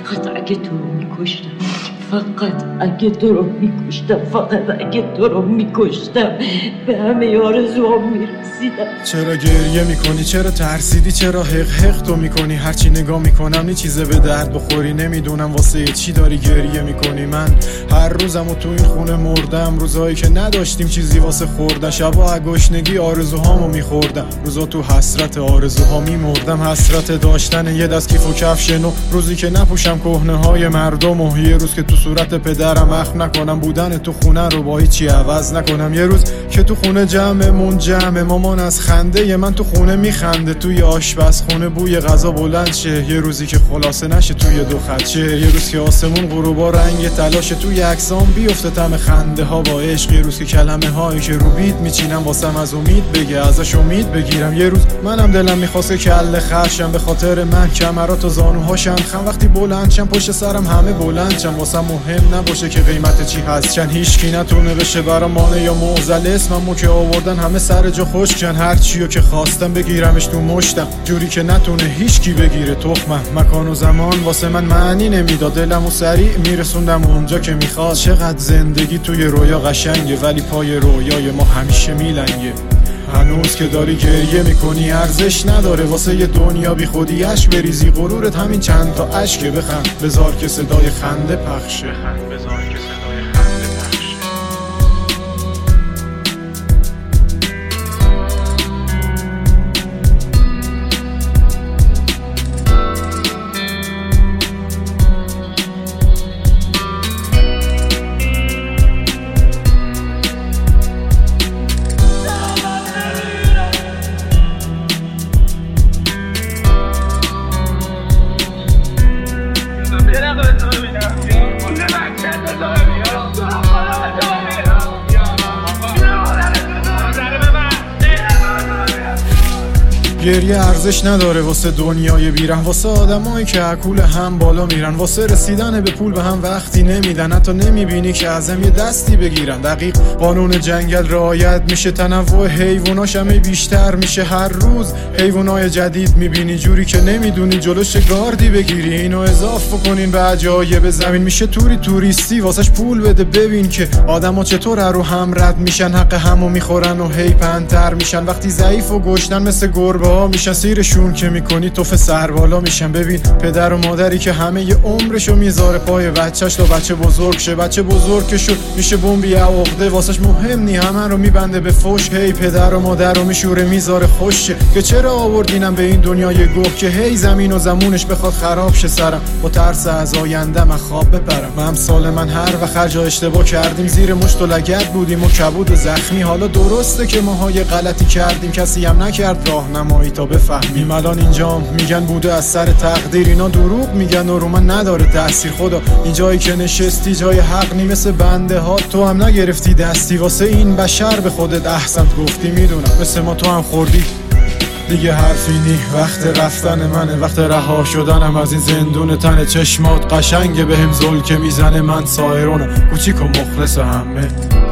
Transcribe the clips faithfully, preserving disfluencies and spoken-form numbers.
فقط اگه تو رو میکشتم، فقط اگه تو رو میکشتم، فقط اگه تو رو میکشتم به همه آرزوام میرسیدم. چرا گریه میکنی؟ چرا ترسیدی؟ چرا حق حق تو میکنی؟ هرچی نگاه میکنم نی چیزه به درد بخوری. نمیدونم واسه چی داری گریه میکنی. من هر روزم و تو این خونه مردم، روزایی که نداشتیم چیزی واسه خوردن، شبا گشنگی آرزوهامو میخوردم، روزا تو حسرت آرزوها میمردم. حسرت داشتن یه دست کیف و کفش نو، روزی که نپوشم کهنه های مردم، و یه روز که تو صورت پدرم اخم نکنم بودن تو خونه رو با هیچی عوض نکنم. یه روز که تو خونه جمعمون جمع، مامان از خنده من تو خونه میخنده، توی آشپزخونه بوی غذا بلند شه. یه روزی که خلاصه نشه توی دو خط شه. یه روز که آسمون غروبا رنگ تلاشه، توی عکسام بیفته طعم خنده ها با عشق. یه روز که کلمه هایی که رو بیت میچینم واسم از امید بگه، ازش امید بگیرم. یه روز منم دلم میخواسته کله خرشم، به خاطر من کمرات و زانوهاشم خم، وقتی بلند شم پشت سرم همه بلند شم، واسم مهم نباشه که قیمت چی هست چن. هیچکی نتونه بشه برام مانع یا معضل، اسممو که آوردن همه سر جا خشکن. هر چیو که خواستم بگیرمش تو مشتم، جوری که نتونه هیچکی بگیره تخمم. مکان و زمان واسه من معنی نمیداد، دلمو سریع میرسوندم اونجا که میخواد. چقدر زندگی توی رویا قشنگه، ولی پای رویای ما همیشه میلنگه. هنوز که داری گریه میکنی ارزش نداره واسه یه دنیا بی خودی اشک بریزی. غرورت همین چند تا اشکه، بخند بذار که صدای خنده پخشه. بذار که صدای خنده پخشه. گریه ارزش نداره واسه دنیای بیرن، واسه آدمایی که عقول هم بالا میرن، واسه رسیدن به پول به هم وقتی نمیدن، حتی نمیبینی که ازم یه دستی بگیرن. دقیق قانون جنگل رعایت میشه، تنوع حیواناش همه بیشتر میشه. هر روز حیوانای جدید میبینی، جوری که نمیدونی جلوش گاردی بگیری. اینو اضافه کنین به عجایب زمین، میشه توری توریستی واسش پول بده. ببین که آدما چطور رو هم رد میشن، حق همو میخورن و هی پنتر میشن. وقتی ضعیف و گشنن مثل گربه میشن، سیرشون که میکنی توف سر بالا میشن. ببین پدر و مادری که همه ی عمرشو میذاره پای بچهش تا بچه بزرگ شه. بچه بزرگ که شد میشه بمبی عقده، واسش مهم نی همه رو میبنده به فوش. هی پدر و مادر رو میشوره میذاره خوشه، که چرا آوردینم به این دنیای گوه، که هی زمین و زمونش بخواد خراب شه سرم. با ترس از آینده من خواب بپرم. من سال من هر وقت هر جا اشتباه کردیم، زیر مشت و لگد بودیم و کبود و زخمی. حالا درسته که ماهای غلطی کردیم، کسی هم نکرد راهنمایی تا بفهمیم. الان اینجام میگن بوده از سر تقدیر، اینا دروغ میگن و رو من نداره تاثیر. خدا این جایی که نشستی جای حق نی، مثل بنده ها تو هم نگرفتی دستی. واسه این بشر به خودت احسنت گفتی، میدونم مثل ما تو هم خوردی. دیگه حرفی نی، وقت رفتن منه، وقت رها شدنم از این زندون تن. چشمات قشنگه بهم زل که میزنه، من سایرونم کوچیک و مخلص همه.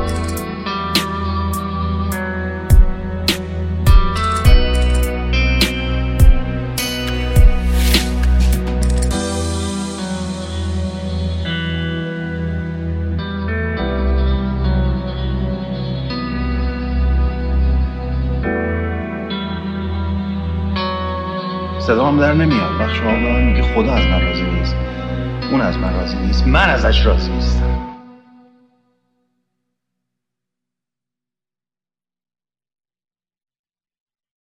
صدا هم در نمیاد. وقت شما میگه خدا از من راضی نیست، اون از من راضی نیست، من ازش راضی نیستم.